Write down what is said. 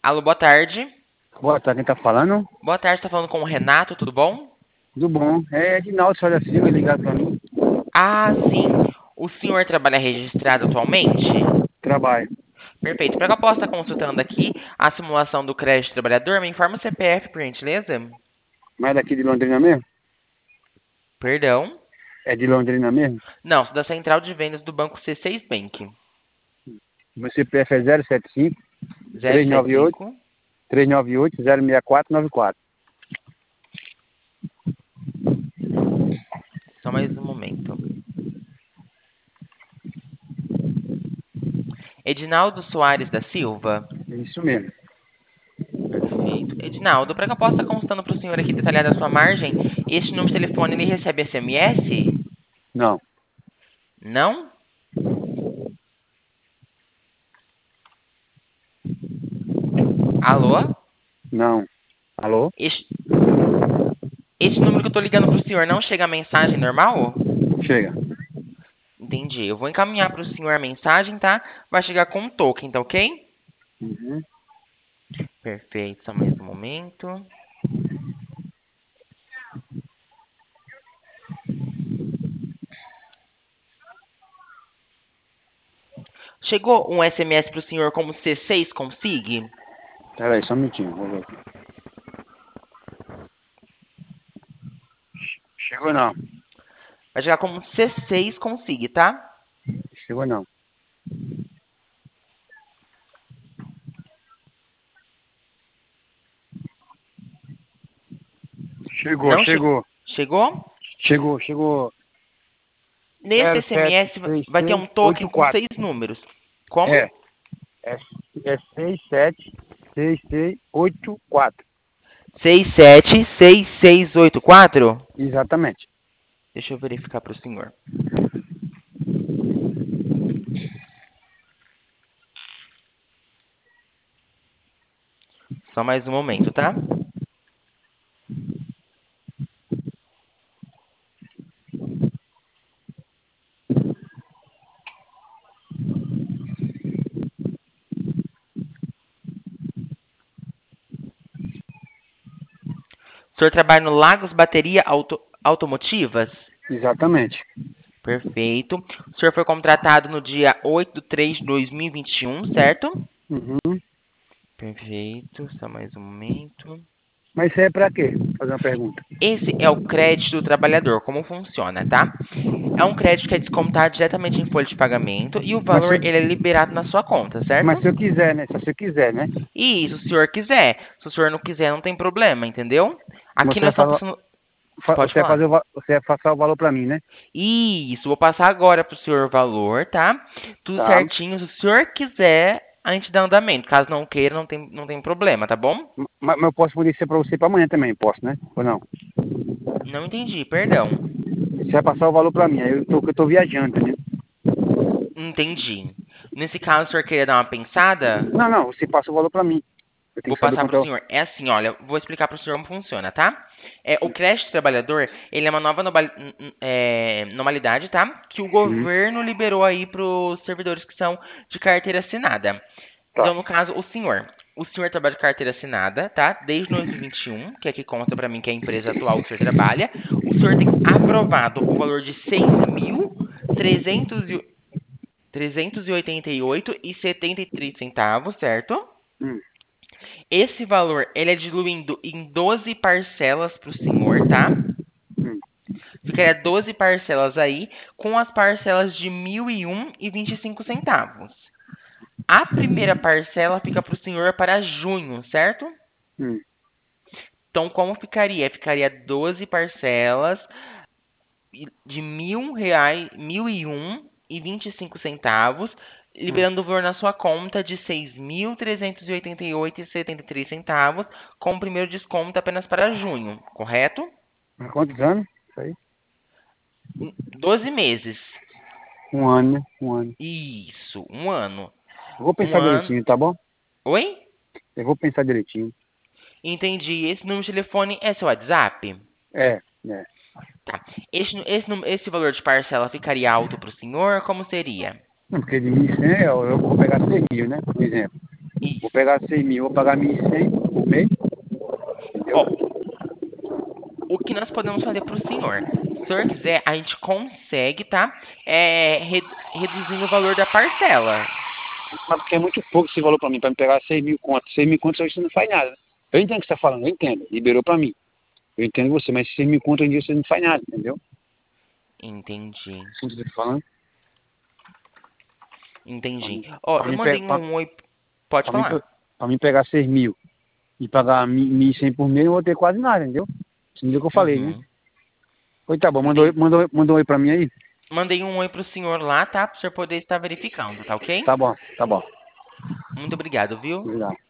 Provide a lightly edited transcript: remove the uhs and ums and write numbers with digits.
Alô, boa tarde. Boa tarde, quem tá falando? Boa tarde, tá falando com o Renato, tudo bom? Tudo bom? É Edinaldo Soda Silva ligado pra mim. Ah, sim. O senhor trabalha registrado atualmente? Trabalho. Perfeito. Para que eu possa estar consultando aqui a simulação do crédito trabalhador, me informa o CPF, por gentileza? Mas é daqui de Londrina mesmo? Perdão? É de Londrina mesmo? Não, sou da central de vendas do Banco C6 Bank. Meu CPF é 075 398 075. 398 06494. Só mais um momento. Edinaldo Soares da Silva? Isso mesmo. Perfeito. Edinaldo, para que eu possa estar consultando para o senhor aqui detalhada a sua margem, este número de telefone ele recebe SMS? Não, Não? Alô? não. Alô? Este, este número que eu estou ligando para o senhor não chega a mensagem normal? Chega. Entendi. Eu vou encaminhar para o senhor a mensagem, tá? Vai chegar com um token, tá ok? Uhum. Perfeito. Só mais um momento. Chegou um SMS para o senhor como C6 Consig? Pera aí, só um minutinho. Vou ver aqui. Chegou não. Vai chegar como C6 Consig, tá? Chegou não. Chegou, Não che... chegou. Chegou? Chegou. Nesse SMS vai ter um token com 076684. 6 números. Como? É. É, é 676684. 676684. Exatamente. Deixa eu verificar para o senhor. Só mais um momento, tá? O senhor trabalha no Lagos Bateria Automotivas? Exatamente. Perfeito. O senhor foi contratado no dia 8/3/2021, certo? Uhum. Perfeito. Só mais um momento. Mas isso aí é pra quê? Fazer uma pergunta. Esse é o crédito do trabalhador. Como funciona, tá? É um crédito que é descontado diretamente em folha de pagamento e o Mas se valor eu, ele é liberado na sua conta, mas certo? se eu quiser, né? Se você quiser, né? E se o senhor quiser. Se o senhor não quiser, não tem problema, entendeu? Aqui Você nós vai estamos falar, passando. Pode você vai falar. fazer você vai passar o valor pra mim, né? Isso, vou passar agora pro senhor o valor, tá? Tudo Tá. certinho. Se o senhor quiser, a gente dá andamento. Caso não queira, não tem problema, tá bom? Mas eu posso poder ser pra você pra amanhã também, posso, né? Ou não? Não entendi, perdão. Você vai passar o valor pra mim. Aí eu tô viajando, entendeu? Entendi. Nesse caso, o senhor queria dar uma pensada? Não, você passa o valor pra mim. Eu tenho Vou que saber passar para quanto o é o... senhor. É assim, olha, vou explicar para o senhor como funciona, tá? O crédito trabalhador, ele é uma nova normalidade, tá? Que o Uhum. governo liberou aí para os servidores que são de carteira assinada. Tá. Então, no caso, o senhor trabalha de carteira assinada, tá? Desde 2021, que aqui consta para mim que é a empresa atual que o senhor trabalha. O senhor tem aprovado o valor de 6.388,73 centavos, certo? Hum. Esse valor, ele é diluindo em 12 parcelas para o senhor, tá? Hum. Ficaria 12 parcelas aí, com as parcelas de 1.001,25 centavos. A primeira parcela fica para o senhor para junho, certo? Hum. Então, como ficaria? Ficaria 12 parcelas de R$ 1.000, 1.001,25 centavos, Hum. liberando o valor na sua conta de 6.388,73 centavos, com o primeiro desconto apenas para junho, correto? Há quantos anos? Isso aí? 12 meses. Um ano, né? Um ano. Isso, um ano. Eu vou Um pensar ano. direitinho, tá bom? Oi? Eu vou pensar direitinho. Entendi. Esse número de telefone é seu WhatsApp? É. Tá. Esse valor de parcela ficaria alto para o senhor? Como seria? Não, porque de 1.100 eu vou pegar 6.000, né? Por exemplo. Vou Isso. pegar 6 mil, vou pagar 1.100 por mês, Ó, entendeu? o que nós podemos fazer para o senhor? Se o senhor quiser, a gente consegue, tá? Reduzindo o valor da parcela. Mas porque é muito pouco esse valor pra mim, pra me pegar 6 mil contos. 6 mil contos hoje você não faz nada, né? Eu entendo o que você tá falando, eu entendo. Liberou pra mim. Eu entendo você, mas 6 mil contos hoje em dia você não faz nada, entendeu? Entendi. Sim, você tá falando? Pra Entendi. mim, Ó, pra eu mim, mandei um oi. Pode pra mim, falar. pra mim pegar 6 mil e pagar 1.100 por mês, eu não vou ter quase nada, entendeu? Você entendeu o que eu falei, né? Uhum. Oi, tá bom, Entendi. mandou um oi pra mim aí? Mandei um oi pro senhor lá, tá? Para o senhor poder estar verificando, tá ok? Tá bom, tá bom. Muito obrigado, viu? Obrigado.